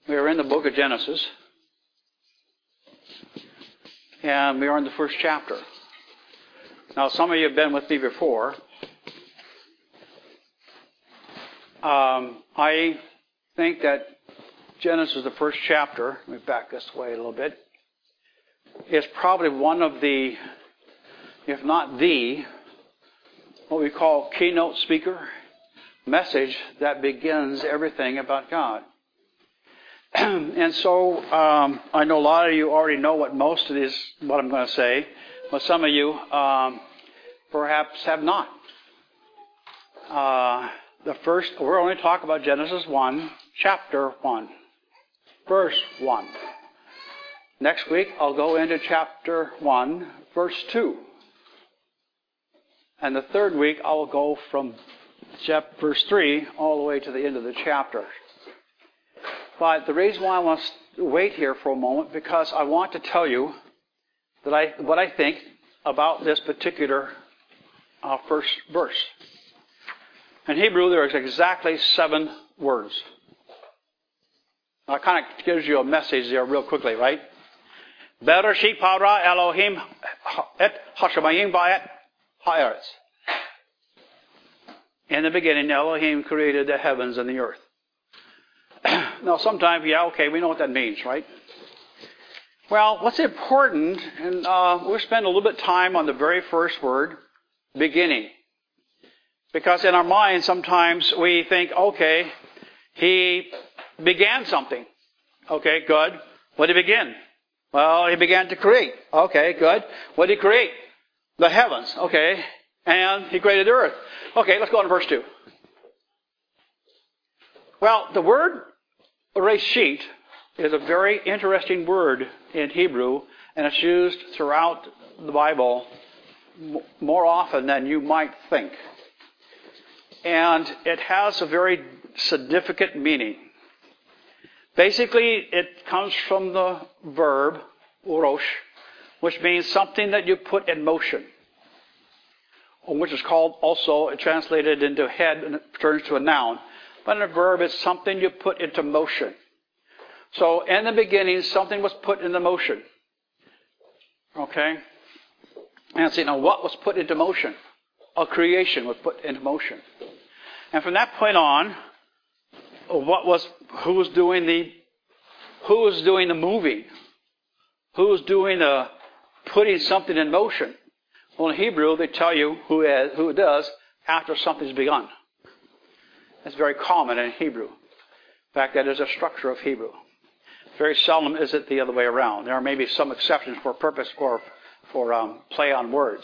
We are in the book of Genesis. And we are in the first chapter. Now, some of you have been with me before. I think that Genesis, the first chapter, let me back this way a little bit, is probably one of the, if not the, what we call keynote speaker message that begins everything about God. And so I know a lot of you already know what most of this, what I'm going to say, but some of you perhaps have not. We're only talking about Genesis 1, chapter 1, verse 1. Next week I'll go into chapter 1, verse 2. And the third week I will go from verse 3 all the way to the end of the chapter. But the reason why I want to wait here for a moment, because I want to tell you that what I think about this particular first verse. In Hebrew, there is exactly 7 words. That kind of gives you a message there real quickly, right? Bereshit bara Elohim et hashamayim ba'et ha'eretz. In the beginning, Elohim created the heavens and the earth. Now, sometimes, we know what that means, right? Well, what's important, and we'll spend a little bit of time on the very first word, beginning. Because in our minds, sometimes we think, okay, he began something. Okay, good. What did he begin? Well, he began to create. Okay, good. What did he create? The heavens. Okay. And he created the earth. Okay, let's go on to verse 2. Well, the word Reshit is a very interesting word in Hebrew, and it's used throughout the Bible more often than you might think. And it has a very significant meaning. Basically, it comes from the verb urosh, which means something that you put in motion, which is called also translated into head and it turns to a noun. But in a verb, it's something you put into motion. So in the beginning, something was put into motion. Okay? And see, now what was put into motion? A creation was put into motion. And from that point on, who was doing the moving? Who was doing the putting something in motion? Well, in Hebrew, they tell you who it does after something's begun. It's very common in Hebrew. In fact, that is a structure of Hebrew. Very seldom is it the other way around. There may be some exceptions for purpose or for play on words.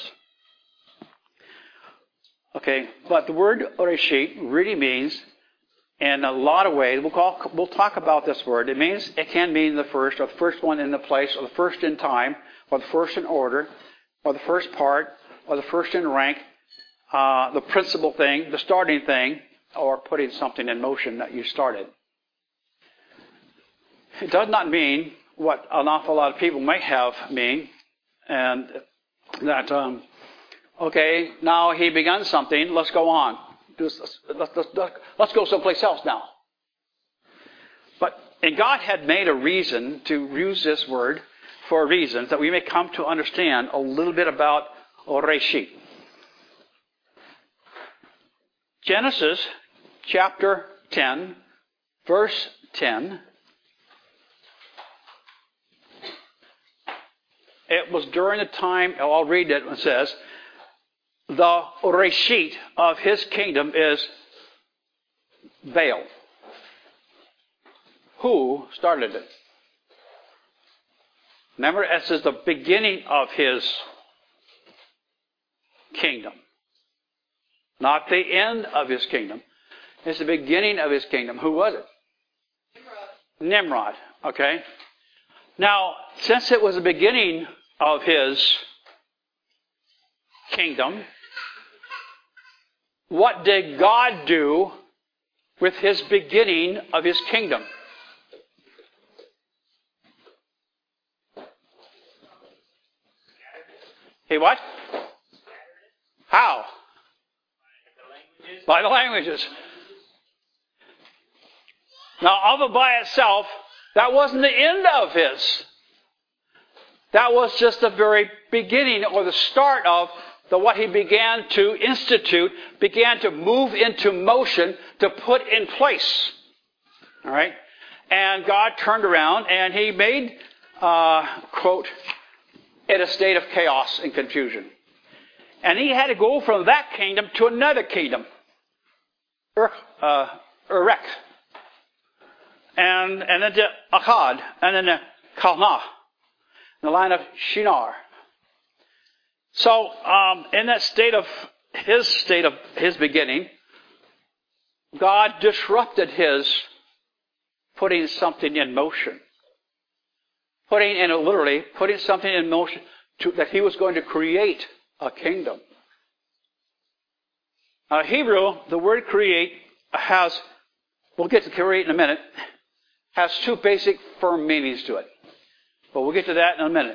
Okay, but the word Reshit really means, in a lot of ways, we'll talk about this word. It can mean the first, or the first one in the place, or the first in time, or the first in order, or the first part, or the first in rank, the principal thing, the starting thing, or putting something in motion that you started. It does not mean what an awful lot of people may have mean, and that, okay, now he began something, let's go on. Let's go someplace else now. And God had made a reason to use this word for reasons that we may come to understand a little bit about Reshit. Genesis chapter 10, verse 10. It was during the time, I'll read it, it says, the Reshit of his kingdom is Baal. Who started it? Remember, it says the beginning of his kingdom. Not the end of his kingdom. It's the beginning of his kingdom. Who was it? Nimrod. Okay. Now, since it was the beginning of his kingdom, what did God do with his beginning of his kingdom? He what? How? By the languages. Now, of it by itself, That wasn't the end of his. That was just the very beginning or the start of what he began to institute, began to move into motion, to put in place. All right? And God turned around and he made, quote, it a state of chaos and confusion. And he had to go from that kingdom to another kingdom. Erech. And then to Akkad. And then to Calneh. In the line of Shinar. So, in that state of his beginning, God disrupted his putting something in motion. Putting something in motion that he was going to create a kingdom. Now, Hebrew, the word create has, we'll get to create in a minute, has two basic firm meanings to it. But we'll get to that in a minute.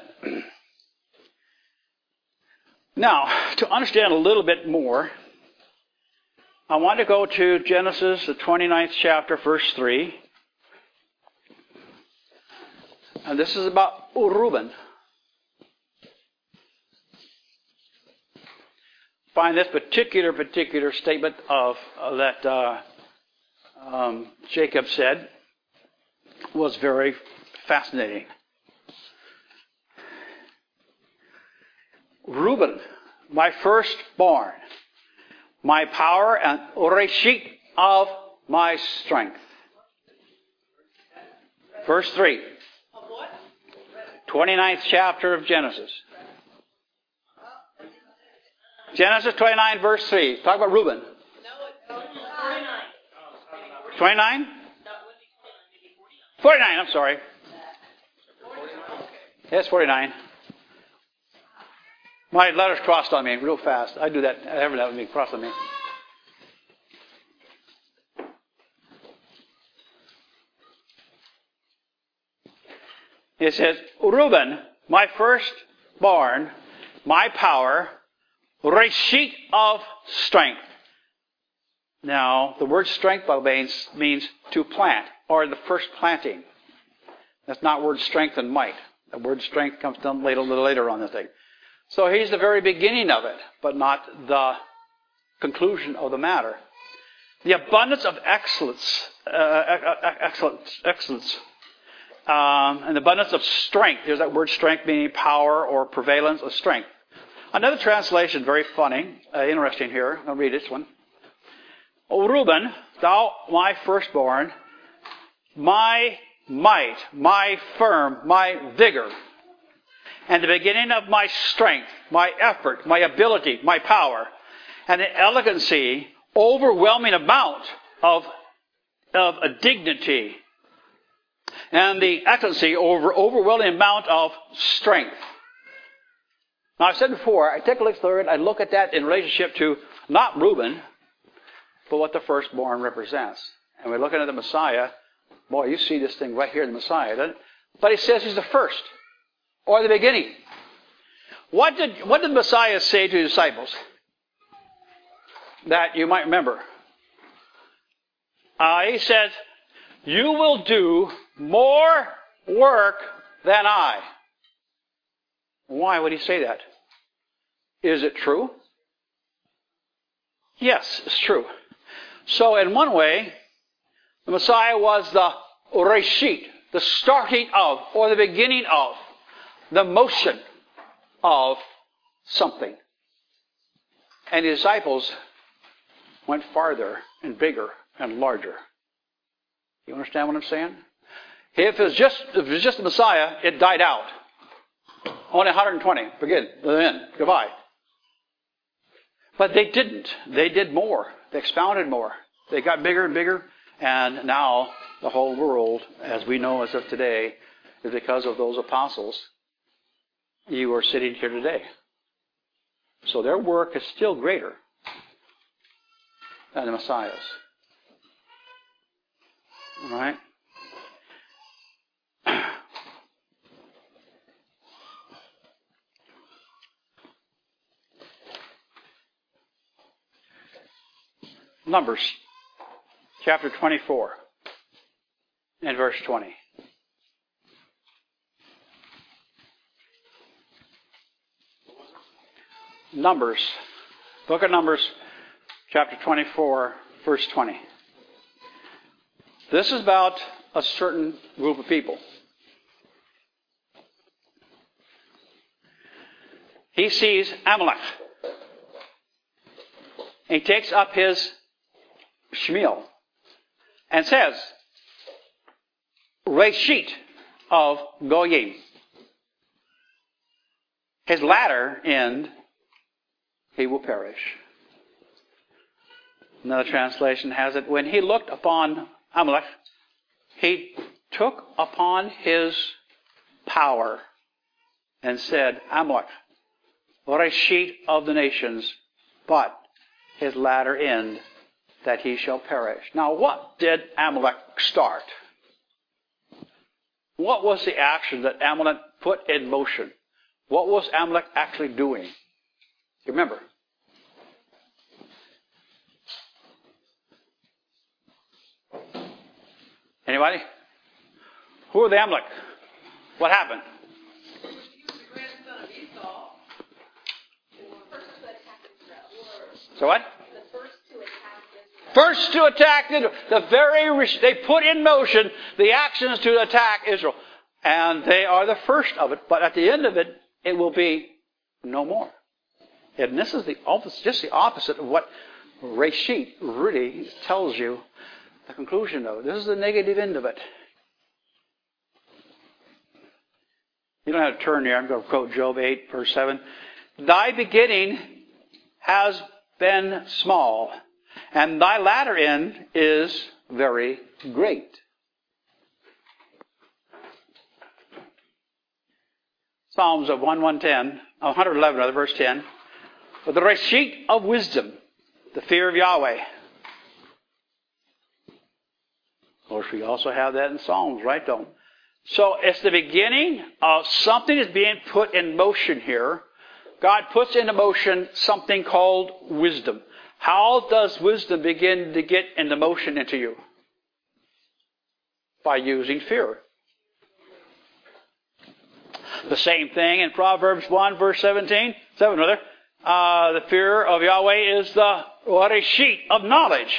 Now, to understand a little bit more, I want to go to Genesis, the 29th chapter, verse 3. And this is about Reuben. Find this particular statement that Jacob said was very fascinating. Reuben, my firstborn, my power and reshit of my strength. Verse 3. 29th chapter of Genesis. Genesis 29, verse 3. Talk about Reuben. 29? 49, I'm sorry. Yes, 49. My letters crossed on me real fast. I do that. Every that with me, cross on me. It says, Reuben, my firstborn, my power, reshit of strength. Now, the word strength, by the way, means to plant, or the first planting. That's not word strength and might. The word strength comes down a little later on the thing. So he's the very beginning of it, but not the conclusion of the matter. The abundance of excellence, and the abundance of strength. There's that word strength meaning power or prevalence of strength. Another translation, very funny, interesting here. I'll read this one. O Reuben, thou my firstborn, my might, my firm, my vigor, and the beginning of my strength, my effort, my ability, my power, and the elegancy, overwhelming amount of a dignity, and the excellency, overwhelming amount of strength. Now, I've said before, I take a look through it, I look at that in relationship to not Reuben, but what the firstborn represents. And we're looking at the Messiah. Boy, you see this thing right here in the Messiah, doesn't it? But he says he's the first, or the beginning. What did the Messiah say to his disciples? That you might remember. He said, you will do more work than I. Why would he say that? Is it true? Yes, it's true. So in one way, the Messiah was the reshit, the starting of, or the beginning of, the motion of something. And the disciples went farther and bigger and larger. You understand what I'm saying? If it was just the Messiah, it died out. Only 120. Forget it. The end. Goodbye. But they didn't. They did more. They expounded more. They got bigger and bigger. And now the whole world, as we know as of today, is because of those apostles. You are sitting here today. So their work is still greater than the Messiah's. All right? Numbers, chapter 24, and verse 20. Numbers. Book of Numbers, chapter 24, verse 20. This is about a certain group of people. He sees Amalek. He takes up his shemiel and says, Reshit of Goyim. His latter end, he will perish. Another translation has it, when he looked upon Amalek, he took upon his power and said, Amalek, Reshit of the nations, but his latter end, that he shall perish. Now, what did Amalek start? What was the action that Amalek put in motion? What was Amalek actually doing? You remember? Anybody? Who are the Amalek? What happened? He was the grandson of Esau. The first to attack Israel. So what? The first to attack Israel. First to attack Israel. They put in motion the actions to attack Israel. And they are the first of it. But at the end of it, it will be no more. And this is just the opposite of what Reshit really tells you. The conclusion of it. This is the negative end of it. You don't have to turn there. I'm going to quote Job 8, verse 7. Thy beginning has been small, and thy latter end is very great. Psalms of 111, verse 10. But the Reshit of wisdom, the fear of Yahweh. Of course, we also have that in Psalms, right? Don't? So it's the beginning of something is being put in motion here. God puts into motion something called wisdom. How does wisdom begin to get into motion into you? By using fear. The same thing in Proverbs 1, verse 7 rather. The fear of Yahweh is the Reshit of knowledge.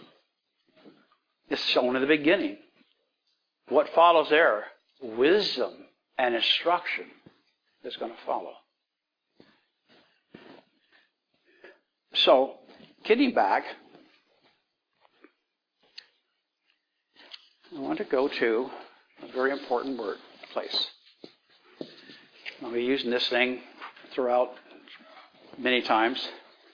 It's shown in the beginning. What follows there? Wisdom and instruction is going to follow. So, getting back, I want to go to a very important place. I'll be using this thing throughout many times.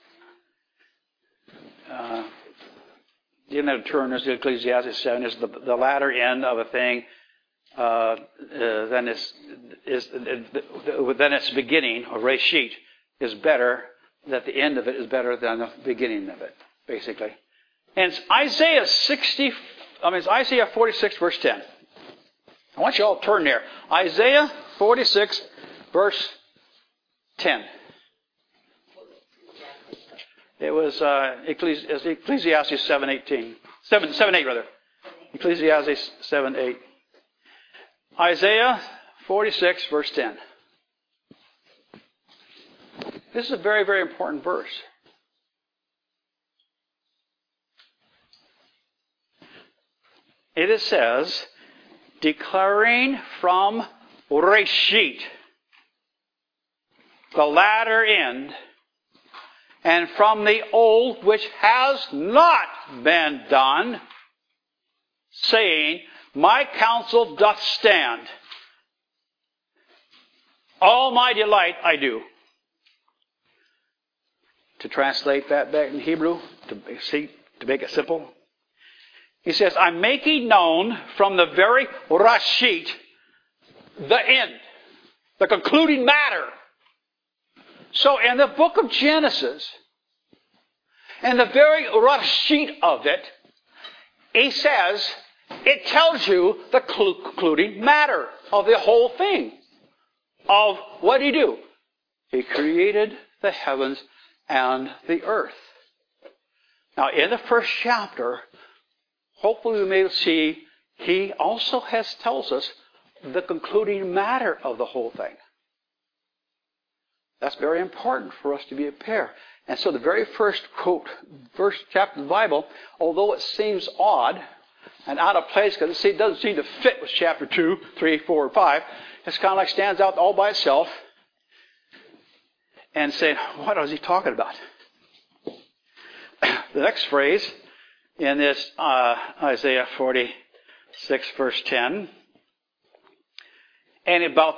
You don't have to turn this to Ecclesiastes 7. Is the latter end of a thing. Then its beginning, or Reshit, is better. That the end of it is better than the beginning of it, basically. And it's Isaiah 46, verse 10. I want you all to turn there. Isaiah 46, verse 10. It was Ecclesiastes 7:8 rather. Ecclesiastes 7:8. Isaiah 46, verse 10. This is a very, very important verse. It says, declaring from Reshit, the latter end, and from the old which has not been done, saying, my counsel doth stand. All my delight I do. To translate that back in Hebrew, to make it simple, he says, I'm making known from the very Reshit, the end, the concluding matter. So in the book of Genesis, in the very Reshit of it, he says, it tells you the concluding matter of the whole thing. Of what did he do? He created the heavens and the earth. Now, in the first chapter, hopefully we may see, he also tells us the concluding matter of the whole thing. That's very important for us to be prepared. And so the very first quote, first chapter of the Bible, although it seems odd and out of place because it doesn't seem to fit with chapter 2, 3, 4, and 5, it's kind of like stands out all by itself and saying, what is he talking about? The next phrase in this Isaiah 46, verse 10, and about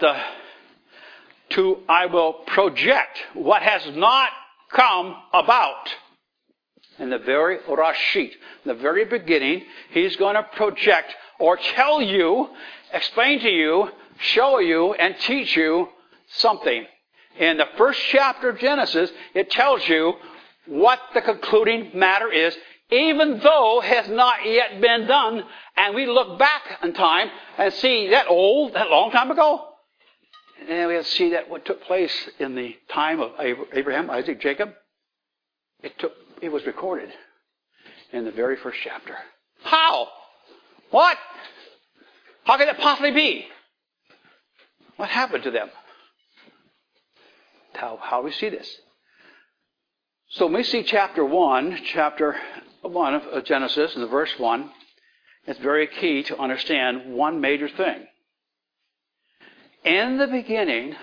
I will project what has not come about. In the very Rashit, the very beginning, he's going to project or tell you, explain to you, show you, and teach you something. In the first chapter of Genesis, it tells you what the concluding matter is, even though it has not yet been done. And we look back in time and see that long time ago. And we see that what took place in the time of Abraham, Isaac, Jacob. It was recorded in the very first chapter. How? What? How could that possibly be? What happened to them? How do we see this? So when we see chapter 1 of Genesis, in the verse 1, it's very key to understand one major thing. In the beginning,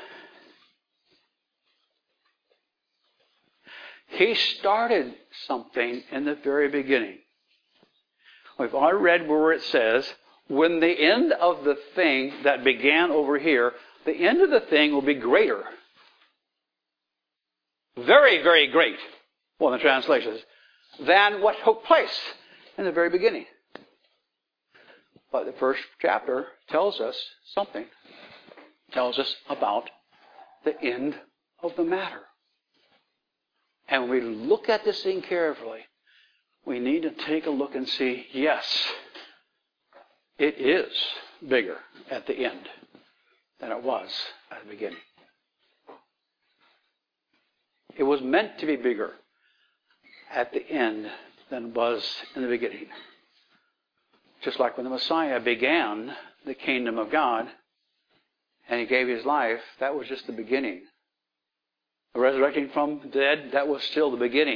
he started something in the very beginning. We've already read where it says, when the end of the thing that began over here, the end of the thing will be greater. Very, very great, one of the translations, than what took place in the very beginning. But the first chapter tells us something. Tells us about the end of the matter. And when we look at this thing carefully, we need to take a look and see, yes, it is bigger at the end than it was at the beginning. It was meant to be bigger at the end than it was in the beginning. Just like when the Messiah began the kingdom of God, and he gave his life, that was just the beginning. The resurrecting from the dead, that was still the beginning.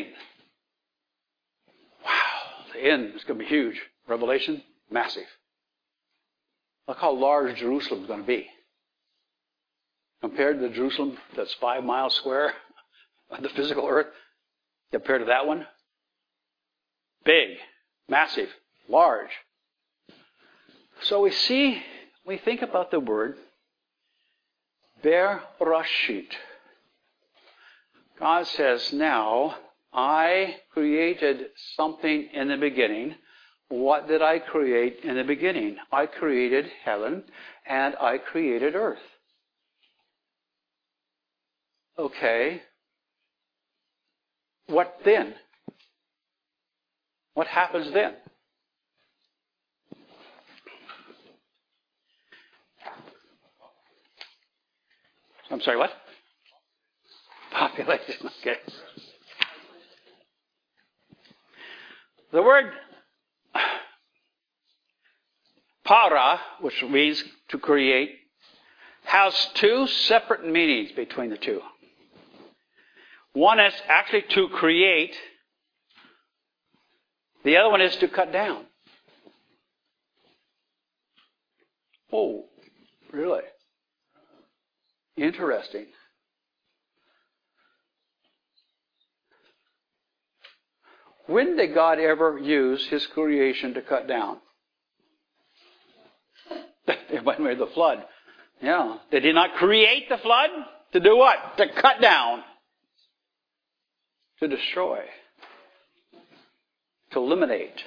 Wow, the end is going to be huge. Revelation, massive. Look how large Jerusalem is going to be. Compared to the Jerusalem that's 5 miles square on the physical earth, compared to that one, big, massive, large. So we think about the word Bereshit. God says, now, I created something in the beginning. What did I create in the beginning? I created heaven and I created earth. Okay. What then? What happens then? I'm sorry, what? Population, okay. The word para, which means to create, has two separate meanings between the two. One is actually to create. The other one is to cut down. Oh, really? Interesting. When did God ever use his creation to cut down? When we had the flood. Yeah. Did he not create the flood? To do what? To cut down. To destroy. To eliminate.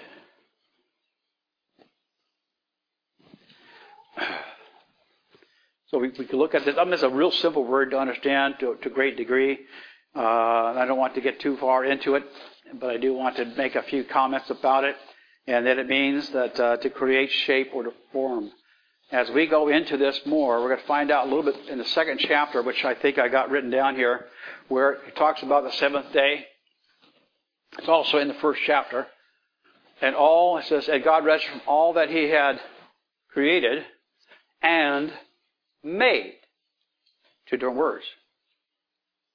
So we can look at this. I mean, it's a real simple word to understand to a great degree. I don't want to get too far into it, but I do want to make a few comments about it. And that it means that to create, shape, or to form. As we go into this more, we're going to find out a little bit in the second chapter, which I think I got written down here, where it talks about the seventh day. It's also in the first chapter. And it says, and God rested from all that he had created and made. Two different words.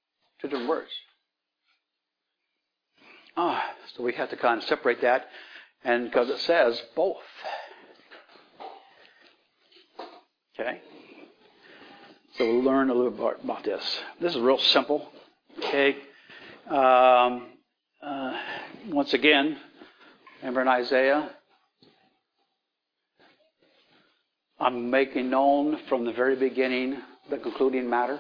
Two different words. So we have to kind of separate that, and because it says both. Okay? So we'll learn a little bit about this. This is real simple. Okay? Once again, remember in Isaiah, I'm making known from the very beginning the concluding matter.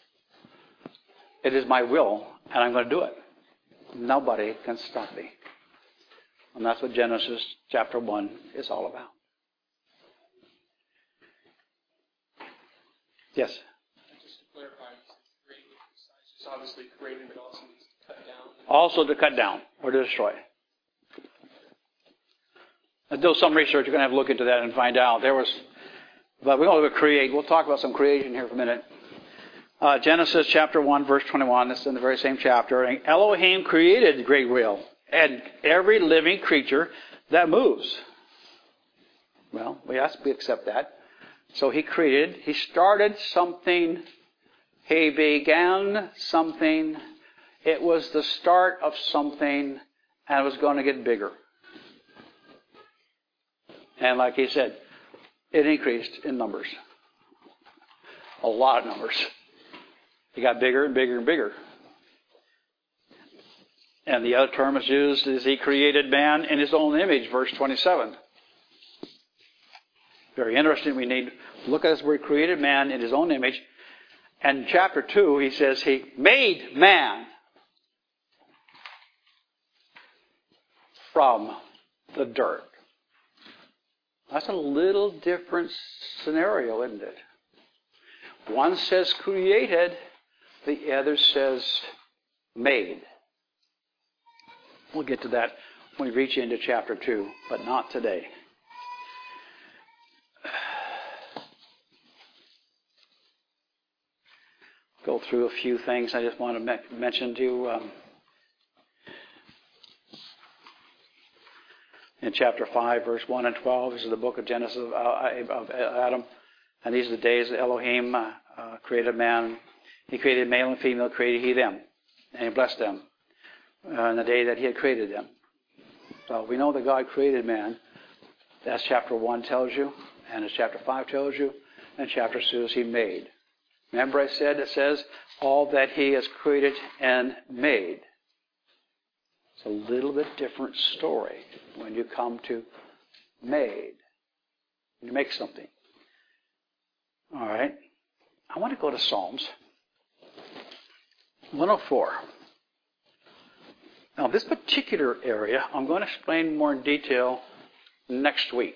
It is my will, and I'm going to do it. Nobody can stop me. And that's what Genesis chapter 1 is all about. Yes? Just to clarify, it's obviously creating, but also needs to cut down. Also to cut down or to destroy. Let's do some research. You're going to have to look into that and find out. But we're going to create. We'll talk about some creation here for a minute. Genesis chapter 1, verse 21. It's in the very same chapter. And Elohim created the great wheel and every living creature that moves. Well, we accept that. So he started something. He began something. It was the start of something, and it was going to get bigger. And like he said, it increased in numbers. A lot of numbers. It got bigger and bigger and bigger. And the other term is used is he created man in his own image, verse 27. Very interesting. We need to look at this word, created man in his own image. And chapter 2, he says he made man from the dirt. That's a little different scenario, isn't it? One says created, the other says made. We'll get to that when we reach into chapter 2, but not today. Go through a few things I just want to mention to you. In chapter 5, verse 1 and 12, this is the book of Genesis of Adam. And these are the days that Elohim created man. He created male and female, created he them. And he blessed them in the day that he had created them. So we know that God created man. That's chapter 1 tells you. And as chapter 5 tells you. And chapter 2 is he made. Remember I said it says all that he has created and made. It's a little bit different story when you come to made. You make something. All right. I want to go to Psalms 104. Now, this particular area, I'm going to explain more in detail next week.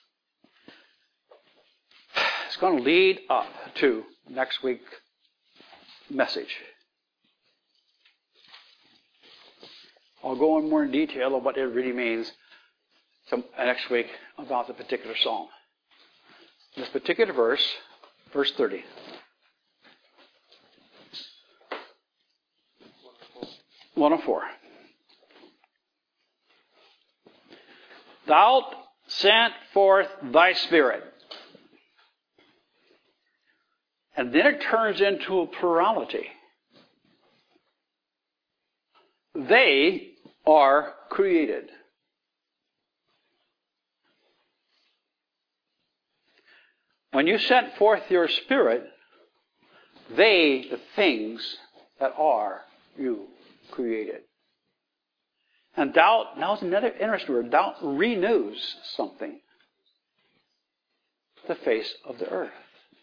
It's going to lead up to next week's message. I'll go in more in detail of what it really means next week about the particular psalm. This particular verse, verse 30. "104. Thou sent forth thy spirit." And then it turns into a plurality. They are created. When you sent forth your spirit, they, the things that are, you created. And doubt, now it's another interesting word, doubt renews something. The face of the earth.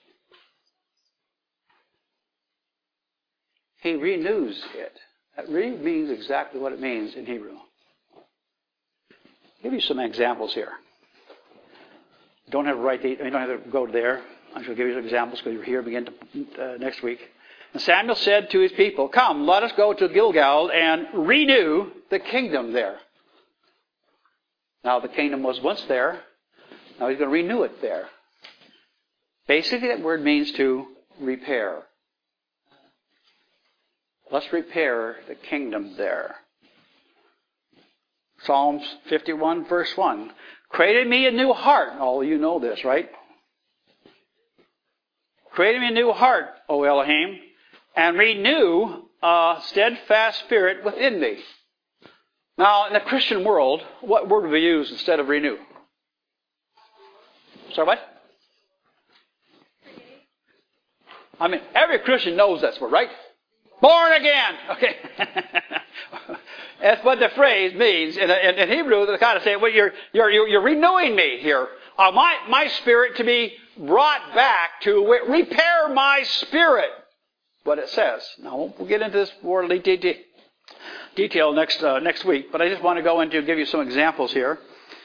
He renews it. That really means exactly what it means in Hebrew. I'll give you some examples here. You don't have to go there. I'm going to give you some examples because you're here begin to, next week. And Samuel said to his people, "Come, let us go to Gilgal and renew the kingdom there." Now the kingdom was once there. Now he's going to renew it there. Basically that word means to repair. Let's repair the kingdom there. Psalms 51 verse 1. "Create in me a new heart." All of you know this, right? "Create in me a new heart, O Elohim, and renew a steadfast spirit within me. Now, in the Christian world, what word do we use instead of renew? Sorry, what? I mean, every Christian knows that word, right? Born again. Okay. That's what the phrase means. In Hebrew, they kind of say, well, you're renewing me here. My spirit to be brought back to repair my spirit. What it says. Now, we'll get into this more detail next week, but I just want to go into give you some examples here.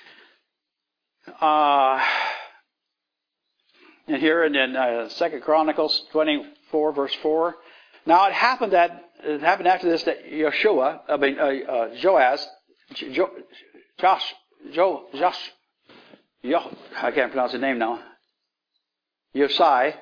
And here in 2 Chronicles 24, verse 4. Now it happened after this that I can't pronounce his name now. Joseph,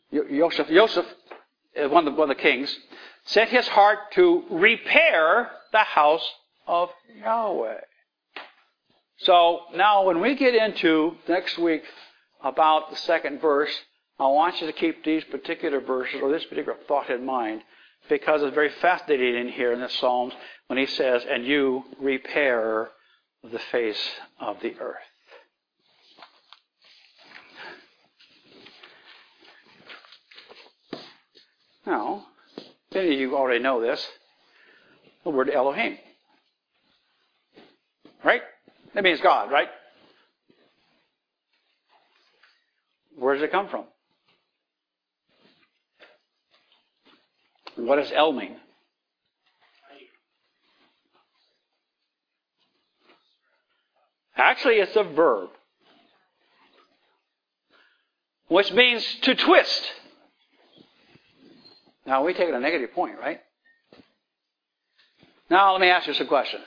one of the kings, set his heart to repair the house of Yahweh. So now when we get into next week about the second verse, I want you to keep these particular verses or this particular thought in mind, because it's very fascinating in here in the Psalms when he says, and you repair the face of the earth. Now, many of you already know this, the word Elohim. Right? That means God, right? Where does it come from? What does El mean? Actually, it's a verb, which means to twist. Now, we take it a negative point, right? Now, let me ask you some questions.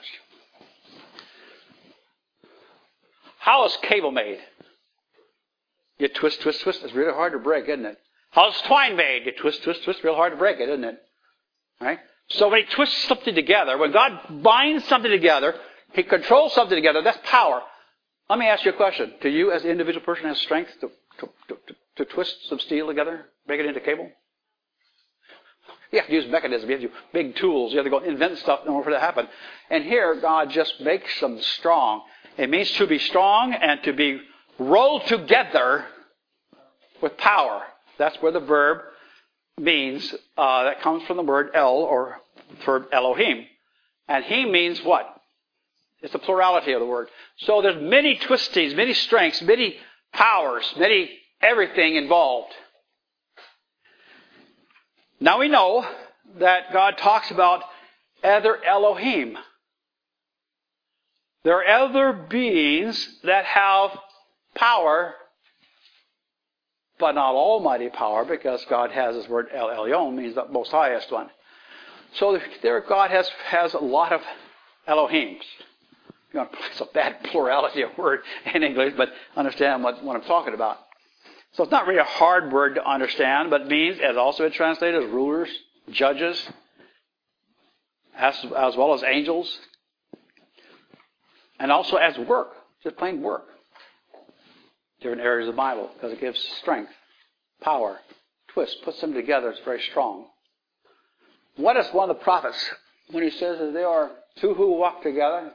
How is cable made? You twist, twist, twist. It's really hard to break, isn't it? How's twine made? You twist, twist, twist. Real hard to break it, isn't it? Right? So when he twists something together, when God binds something together, he controls something together. That's power. Let me ask you a question. Do you, as an individual person, have strength to twist some steel together, break it into cable? You have to use mechanisms. You have to use big tools. You have to go invent stuff in order for that to happen. And here, God just makes them strong. It means to be strong and to be rolled together with power. That's where the verb means, that comes from the word El, or verb Elohim. And he means what? It's the plurality of the word. So there's many twistings, many strengths, many powers, many everything involved. Now we know that God talks about other Elohim. There are other beings that have power, but not almighty power, because God has his word El Elyon, means the most highest one. So there God has a lot of Elohims. It's a bad plurality of word in English, but understand what I'm talking about. So it's not really a hard word to understand, but it means, as also been translated, as rulers, judges, as well as angels, and also as work, just plain work. Different areas of the Bible, because it gives strength, power, twist, puts them together. It's very strong. What is one of the prophets when he says that there are two who walk together?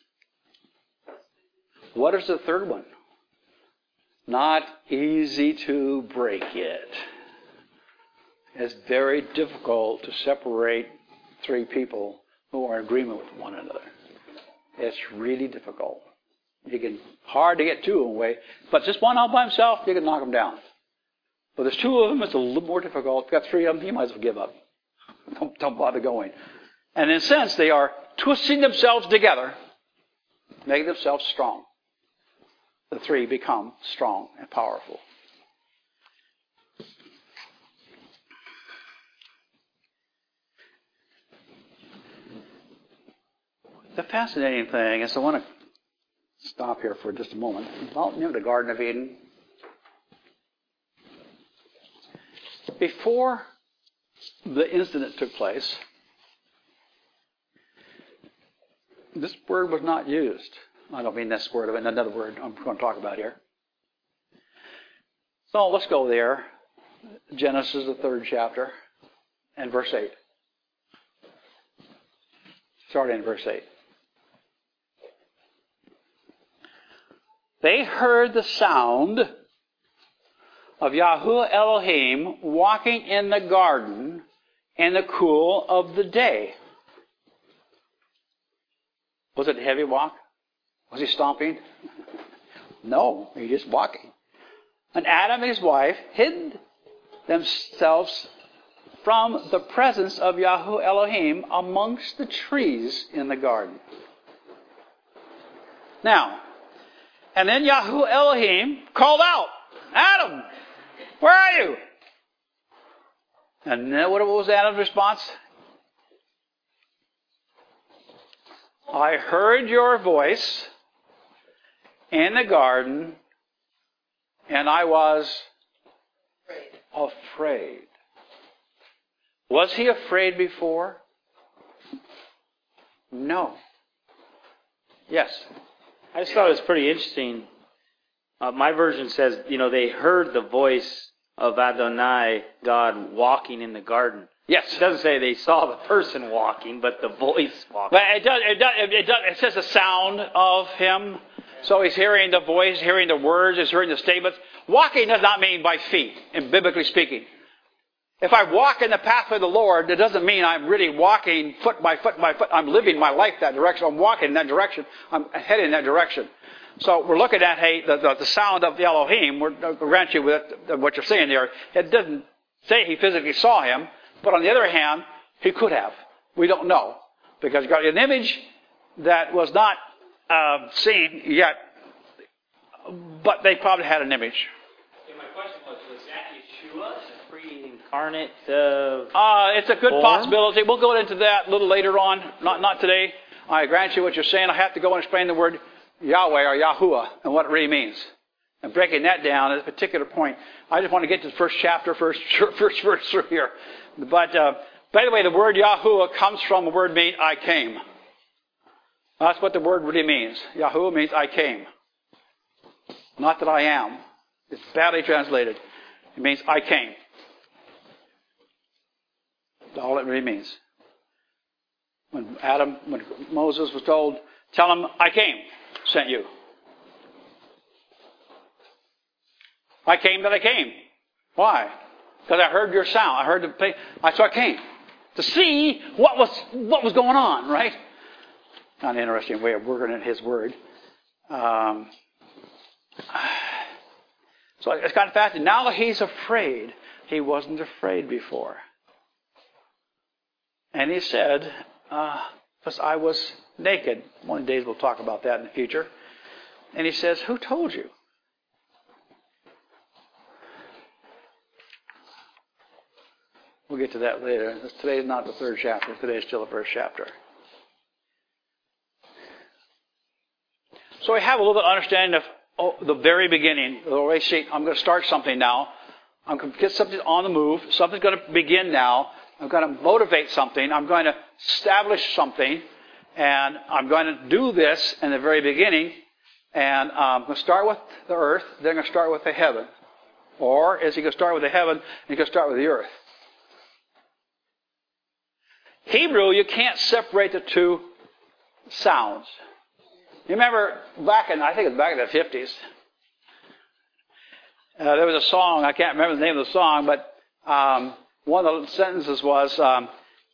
What is the third one? Not easy to break it. It's very difficult to separate three people who are in agreement with one another. It's really difficult. Hard to get two away, but just one out by himself, you can knock them down. But there's two of them, it's a little more difficult. If you've got three of them, you might as well give up. Don't bother going. And in a sense, they are twisting themselves together, making themselves strong. The three become strong and powerful. The fascinating thing is, I want to stop here for just a moment. Well, the Garden of Eden. Before the incident took place, this word was not used. I don't mean this word, I mean another word I'm going to talk about here. So let's go there. Genesis, the 3rd chapter, and verse 8. starting in verse 8. They heard the sound of Yahuwah Elohim walking in the garden in the cool of the day. Was it a heavy walk? Was he stomping? No, he just walking. And Adam and his wife hid themselves from the presence of Yahuwah Elohim amongst the trees in the garden. Now, and then Yahuwah Elohim called out, Adam, where are you? And then what was Adam's response? I heard your voice in the garden, and I was afraid. Was he afraid before? No. Yes. I just thought it was pretty interesting. My version says, they heard the voice of Adonai, God, walking in the garden. Yes. It doesn't say they saw the person walking, but the voice walking. But it says the sound of him. So he's hearing the voice, hearing the words, he's hearing the statements. Walking does not mean by feet, in biblically speaking. If I walk in the pathway of the Lord, it doesn't mean I'm really walking foot by foot by foot. I'm living my life that direction. I'm walking in that direction. I'm heading in that direction. So we're looking at the sound of the Elohim. We'll grant you with what you're saying there. It doesn't say he physically saw him, but on the other hand, he could have. We don't know, because God, an image that was not seen yet, but they probably had an image. My question was that Yeshua, the pre-incarnate it's a good form? possibility. We'll go into that a little later on. Not today. I grant you what you're saying. I have to go and explain the word Yahweh or Yahuwah and what it really means. And breaking that down at a particular point. I just want to get to the first chapter, first verse through here. But, by the way, the word Yahuwah comes from the word mean I came. That's what the word really means. Yahuwah means I came. Not that I am. It's badly translated. It means I came. That's all it really means. When Moses was told, tell him I came, sent you. I came that I came. Why? Because I heard your sound. I heard so I came to see what was going on, right? An interesting way of working in his word. So it's kind of fascinating. Now that he's afraid, he wasn't afraid before. And he said, because I was naked. One of the days we'll talk about that in the future. And he says, who told you? We'll get to that later. Today's not the third chapter. Today's still the first chapter. So we have a little bit of understanding of the very beginning. I'm going to start something now. I'm going to get something on the move. Something's going to begin now. I'm going to motivate something. I'm going to establish something. And I'm going to do this in the very beginning. And I'm going to start with the earth. Then I'm going to start with the heaven. Or is he going to start with the heaven and he's going to start with the earth? Hebrew, you can't separate the two sounds. You remember I think it was back in the 50s, there was a song, I can't remember the name of the song, but one of the sentences was, was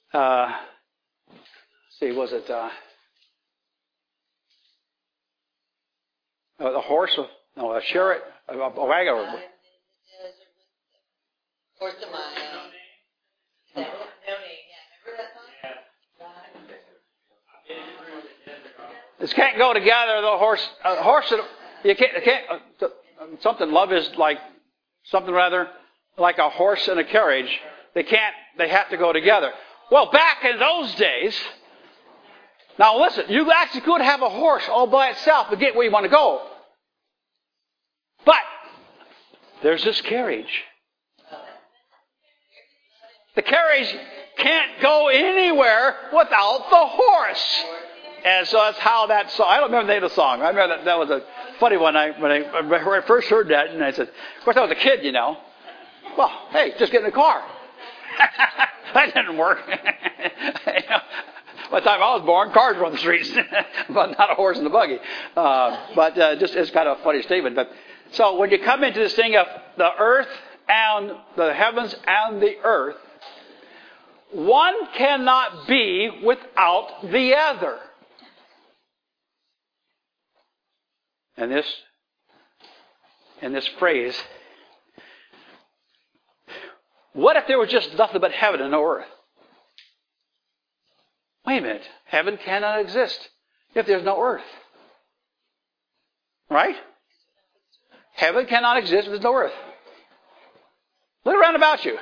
it a horse, a chariot, a wagon. Horse of mine. No name, yeah. Remember that song? This can't go together. The horse. You can't. Something. Love is like something rather like a horse and a carriage. They can't. They have to go together. Well, back in those days. Now listen. You actually could have a horse all by itself to get where you want to go. But there's this carriage. The carriage can't go anywhere without the horse. And so that's how that song, I don't remember the name of the song. I remember that was a funny one when I first heard that. And I said, of course I was a kid, you know. Well, hey, just get in the car. That didn't work. By the time I was born, cars were on the streets, but not a horse and a buggy. Just it's kind of a funny statement. But so when you come into this thing of the earth and the heavens and the earth, one cannot be without the other. And this phrase, what if there was just nothing but heaven and no earth? Wait a minute. Heaven cannot exist if there's no earth. Right? Heaven cannot exist if there's no earth. Look around about you.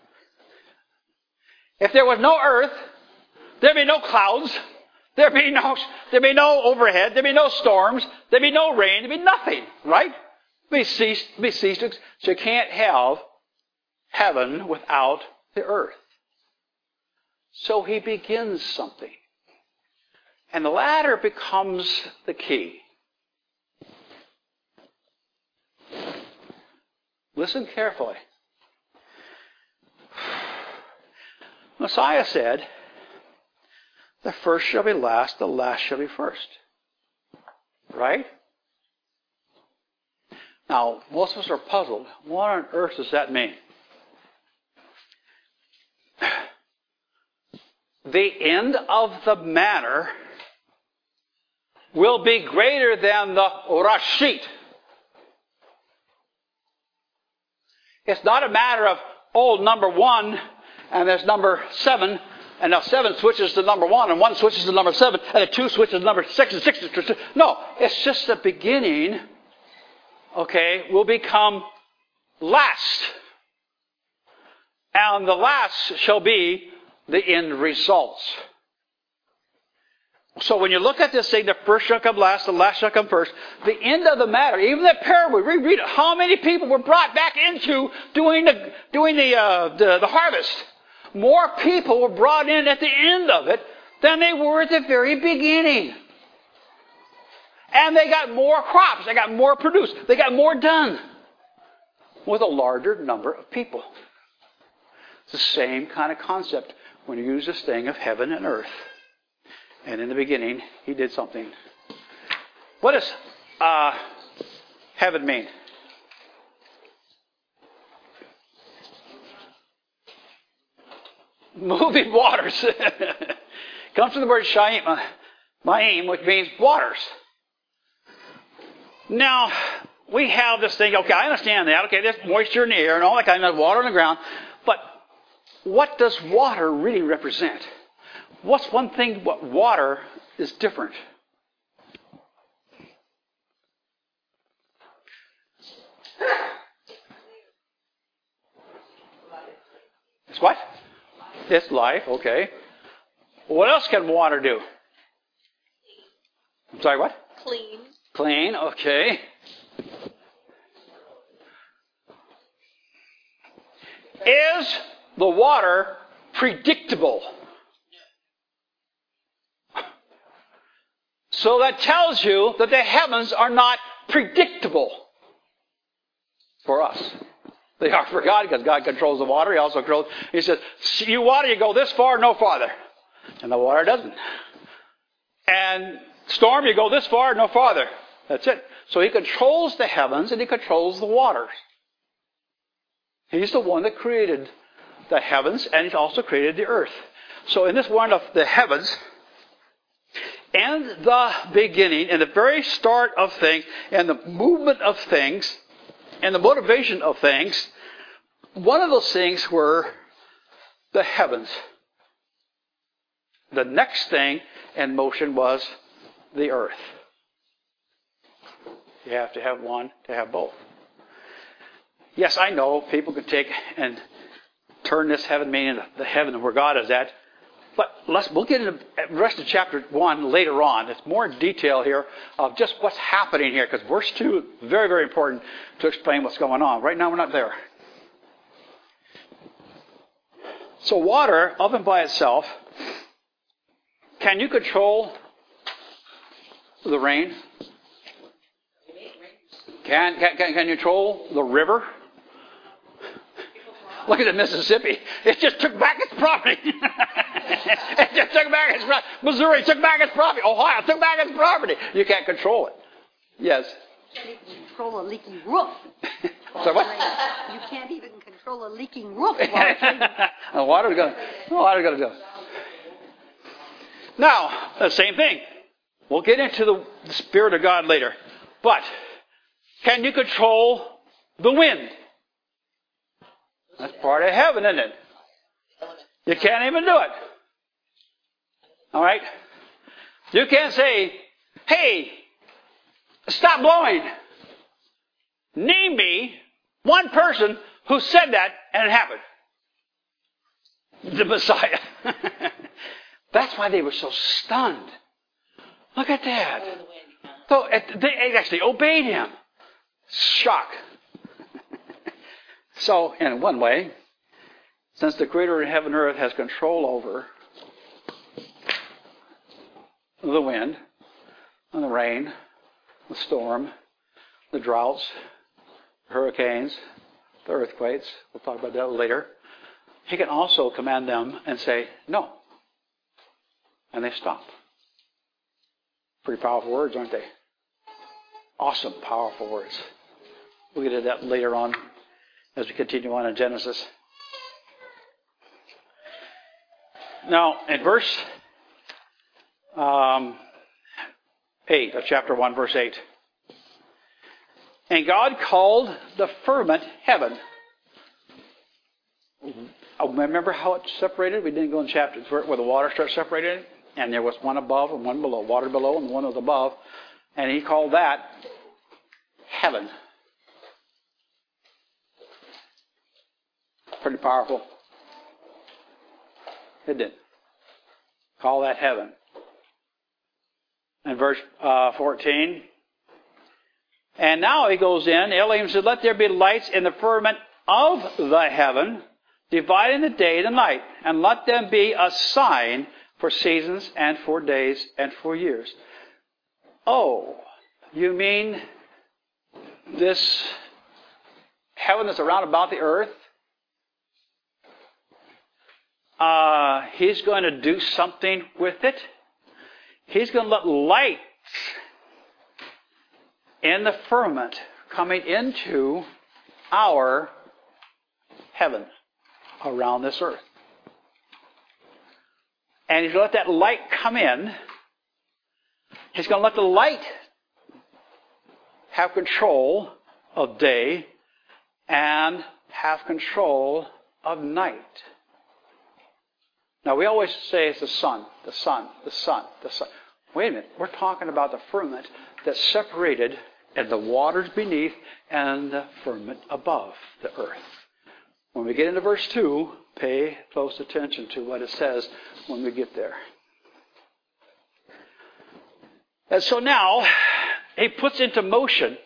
If there was no earth, there'd be no clouds, there'd be no overhead, there'd be no storms, there'd be no rain, there'd be nothing, right? Be ceased. So you can't have heaven without the earth. So he begins something. And the latter becomes the key. Listen carefully. Messiah said, the first shall be last, the last shall be first. Right? Now, most of us are puzzled. What on earth does that mean? The end of the matter will be greater than the Rashit. It's not a matter of, number 1, and there's number 7, and now 7 switches to number 1, and 1 switches to number 7, and a 2 switches to number 6, and 6 to... No, it's just the beginning, will become last. And the last shall be the end results. So when you look at this thing, the first shall come last, the last shall come first. The end of the matter, even that parable, reread it. How many people were brought back into doing the harvest? More people were brought in at the end of it than they were at the very beginning. And they got more crops. They got more produced. They got more done with a larger number of people. It's the same kind of concept when you use this thing of heaven and earth. And in the beginning, he did something. What does heaven mean? Moving waters. Comes from the word Ma'im, which means waters. Now, we have this thing, I understand that. There's moisture in the air and all that kind of water on the ground. But what does water really represent? What's one thing what water is different? It's what? It's life, okay. What else can water do? I'm sorry, what? Clean. Clean, okay. Is the water predictable? So that tells you that the heavens are not predictable for us. They are for God because God controls the water. He also controls. He says, you water, you go this far, no farther. And the water doesn't. And storm, you go this far, no farther. That's it. So he controls the heavens and he controls the waters. He's the one that created the heavens and he's also created the earth. So in this one of the heavens, and the beginning, and the very start of things, and the movement of things, and the motivation of things, one of those things were the heavens. The next thing in motion was the earth. You have to have one to have both. Yes, I know people can take and turn this heaven meaning into the heaven where God is at. But we'll get into the rest of chapter 1 later on. It's more in detail here of just what's happening here, because verse 2 is very, very important to explain what's going on. Right now we're not there. So water, of and by itself, can you control the rain? Can you control the river? Look at the Mississippi. It just took back its property. It took back its property. Missouri took back its property. Ohio took back its property. You can't control it. Yes. You can't even control a leaking roof. So what? You can't even control a leaking roof. The water's going to go. Now, the same thing. We'll get into the Spirit of God later. But, can you control the wind? That's part of heaven, isn't it? You can't even do it. All right? You can't say, hey, stop blowing. Name me one person who said that and it happened. The Messiah. That's why they were so stunned. Look at that. So they actually obeyed him. Shock. So, in one way, since the Creator in heaven and earth has control over the wind and the rain, the storm, the droughts, the hurricanes, the earthquakes, we'll talk about that later, he can also command them and say, no. And they stop. Pretty powerful words, aren't they? Awesome, powerful words. We'll get to that later on as we continue on in Genesis. Now, in verse 8 of chapter 1, verse 8. And God called the firmament heaven. Remember how it separated? We didn't go in chapters where the water starts separating. And there was one above and one below. Water below and one was above. And he called that heaven. Pretty powerful. It did. Call that heaven. And verse 14. And now he goes in. Elohim said, let there be lights in the firmament of the heaven, dividing the day and the night. And let them be a sign for seasons and for days and for years. Oh, you mean this heaven that's around about the earth? He's going to do something with it. He's going to let light in the firmament coming into our heaven around this earth. And he's going to let that light come in. He's going to let the light have control of day and have control of night. Now, we always say it's the sun, the sun, the sun, the sun. Wait a minute. We're talking about the firmament that's separated and the waters beneath and the firmament above the earth. When we get into verse 2, pay close attention to what it says when we get there. And so now, he puts into motion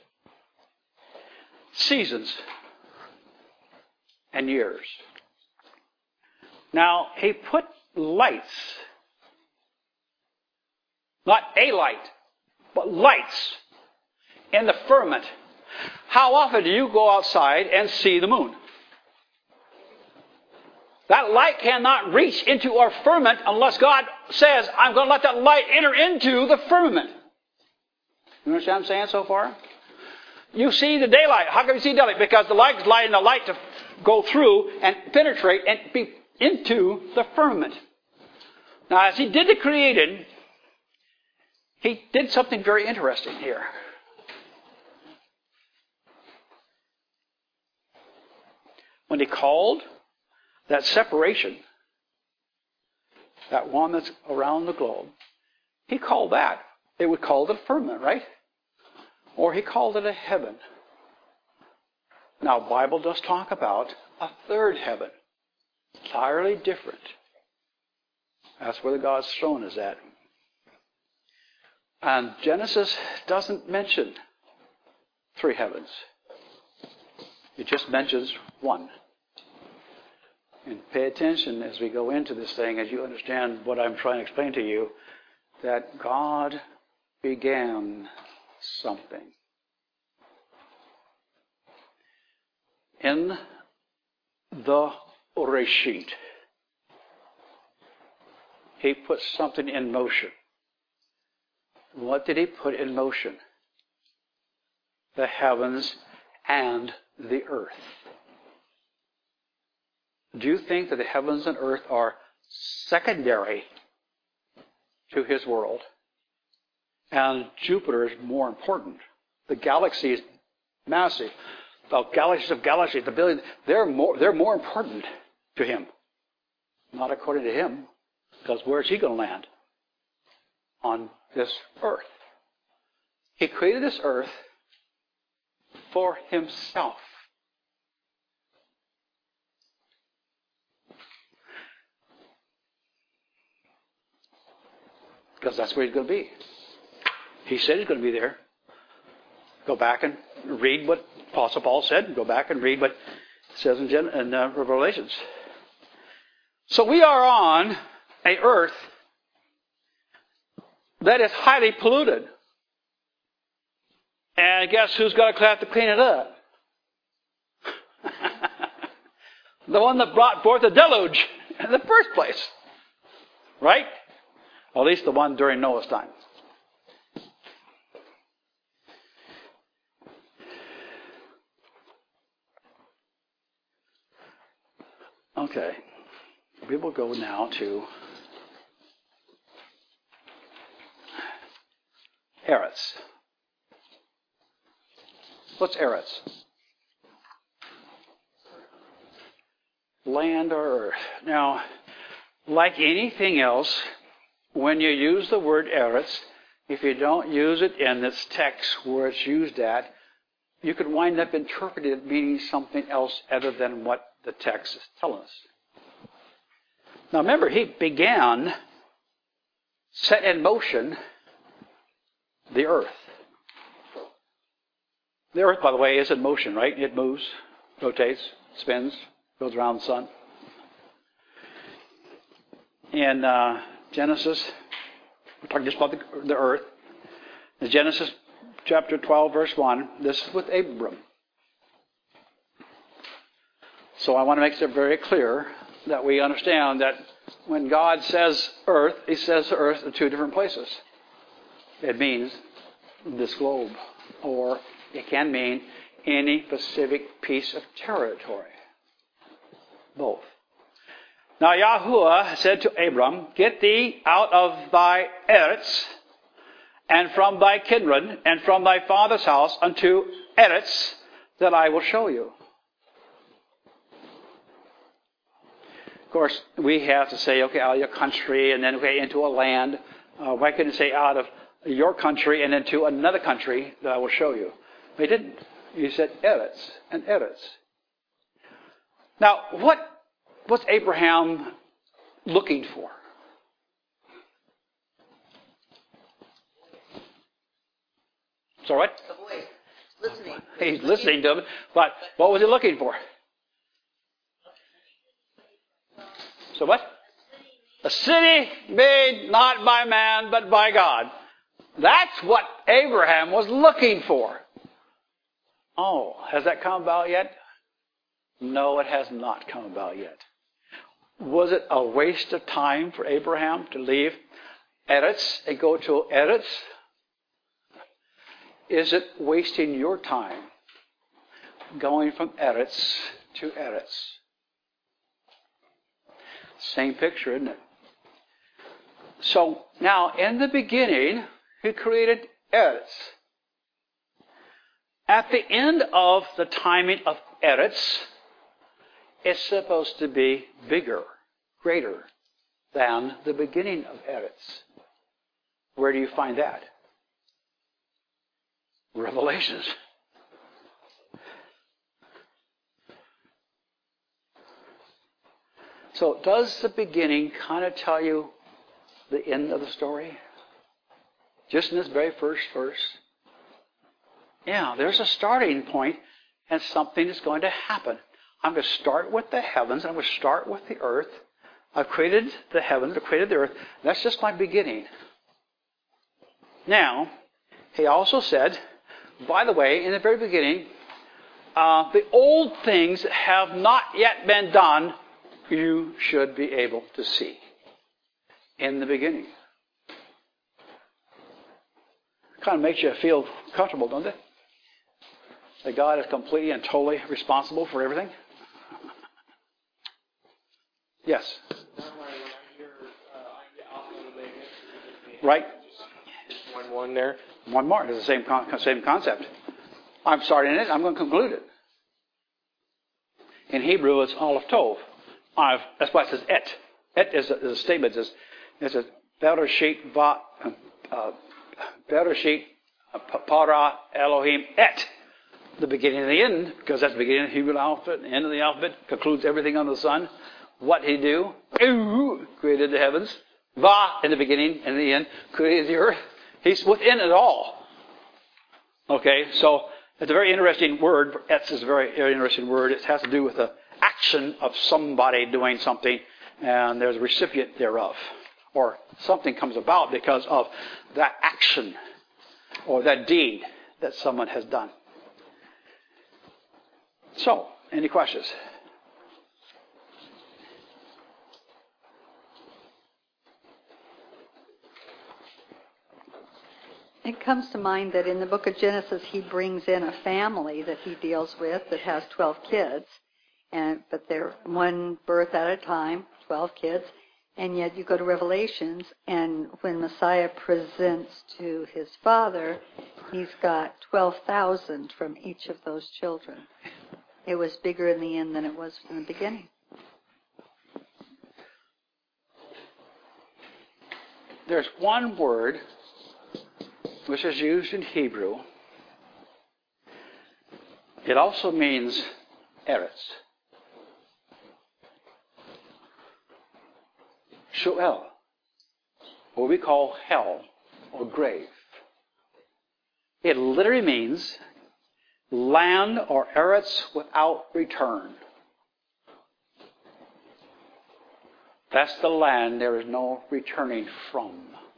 seasons and years. Now, he put lights, not a light, but lights in the firmament. How often do you go outside and see the moon? That light cannot reach into our firmament unless God says, I'm going to let that light enter into the firmament. You understand what I'm saying so far? You see the daylight. How can you see daylight? Because the light is lighting the light to go through and penetrate and be into the firmament. Now, as he did the creating, he did something very interesting here. When he called that separation, that one that's around the globe, he called that. It would call it a firmament, right? Or he called it a heaven. Now, the Bible does talk about a third heaven. Entirely different. That's where the God's throne is at. And Genesis doesn't mention three heavens. It just mentions one. And pay attention as we go into this thing, as you understand what I'm trying to explain to you, that God began something. In the Reshit. He put something in motion. What did he put in motion? The heavens and the earth. Do you think that the heavens and earth are secondary to his world? And Jupiter is more important. The galaxy is massive. The galaxies of galaxies, the billion, they're more important to him. Not according to him, because where is he going to land? On this earth. He created this earth for himself. Because that's where he's going to be. He said he's going to be there. Go back and read what Apostle Paul said. Go back and read what it says in Revelations. So we are on an earth that is highly polluted. And guess who's got to have to clean it up? The one that brought forth the deluge in the first place. Right? Or at least the one during Noah's time. Okay. We will go now to Eretz. What's Eretz? Land or earth. Now, like anything else, when you use the word Eretz, if you don't use it in its text where it's used at, you could wind up interpreting it meaning something else other than what the text is telling us. Now remember, he began, set in motion, the earth. The earth, by the way, is in motion, right? It moves, rotates, spins, goes around the sun. In Genesis, we're talking just about the earth. In Genesis chapter 12, verse 1, this is with Abram. So I want to make it very clear that we understand that when God says earth, he says earth in two different places. It means this globe, or it can mean any specific piece of territory. Both. Now Yahuwah said to Abram, get thee out of thy Eretz, and from thy kindred, and from thy father's house, unto Eretz, that I will show you. Of course, we have to say, okay, out of your country, and then okay, into a land. Why couldn't it say out of your country and into another country that I will show you? But he didn't. He said Eretz and Eretz. Now, what's Abraham looking for? So what? The voice. Listening. He's listening to him. But what was he looking for? So what? A city made not by man, but by God. That's what Abraham was looking for. Oh, has that come about yet? No, it has not come about yet. Was it a waste of time for Abraham to leave Eretz and go to Eretz? Is it wasting your time going from Eretz to Eretz? Same picture, isn't it? So now, in the beginning, he created Eretz. At the end of the timing of Eretz, it's supposed to be bigger, greater than the beginning of Eretz. Where do you find that? Revelations. So does the beginning kind of tell you the end of the story? Just in this very first verse? Yeah, there's a starting point and something is going to happen. I'm going to start with the heavens. I'm going to start with the earth. I've created the heavens. I've created the earth. That's just my beginning. Now, he also said, by the way, in the very beginning, the old things that have not yet been done, you should be able to see. in the beginning. Kind of makes you feel comfortable, doesn't it? That God is completely and totally responsible for everything. Yes. Right. One there. One more. It's the same concept. I'm starting it. I'm going to conclude it. In Hebrew, it's Aleph Tov. That's why it says et. Et is a statement. It's a Bereshit para Elohim et. The beginning and the end, because that's the beginning of the Hebrew alphabet, the end of the alphabet, concludes everything under the sun. What did he do? Created the heavens. Va, in the beginning and the end, created the earth. He's within it all. Okay, so it's a very interesting word. Etz is a very, very interesting word. It has to do with the action of somebody doing something, and there's a recipient thereof. Or something comes about because of that action or that deed that someone has done. So, any questions? It comes to mind that in the book of Genesis, he brings in a family that he deals with that has 12 kids, but they're one birth at a time, 12 kids. And yet you go to Revelations, and when Messiah presents to his father, he's got 12,000 from each of those children. It was bigger in the end than it was in the beginning. There's one word which is used in Hebrew. It also means eretz. Sheol, what we call hell or grave. It literally means land or eretz without return. That's the land there is no returning from.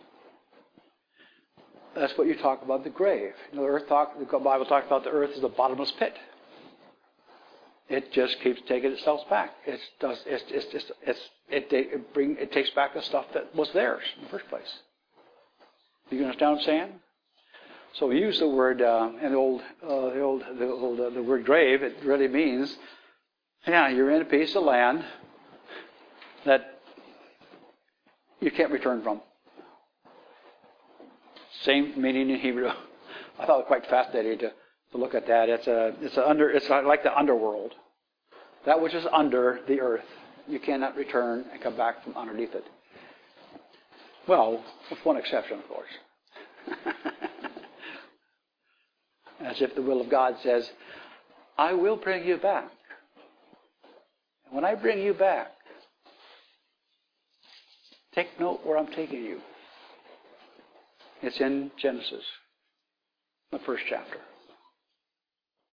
That's what you talk about the grave. The Bible talks about the earth as a bottomless pit. It just keeps taking itself back. It takes back the stuff that was theirs in the first place. You understand what I'm saying? So we use the word in the word grave. It really means, you're in a piece of land that you can't return from. Same meaning in Hebrew. I thought it was quite fascinating to look at that. It's like the underworld. That which is under the earth. You cannot return and come back from underneath it. Well, with one exception, of course. As if the will of God says, I will bring you back. And when I bring you back, take note where I'm taking you. It's in Genesis, the first chapter.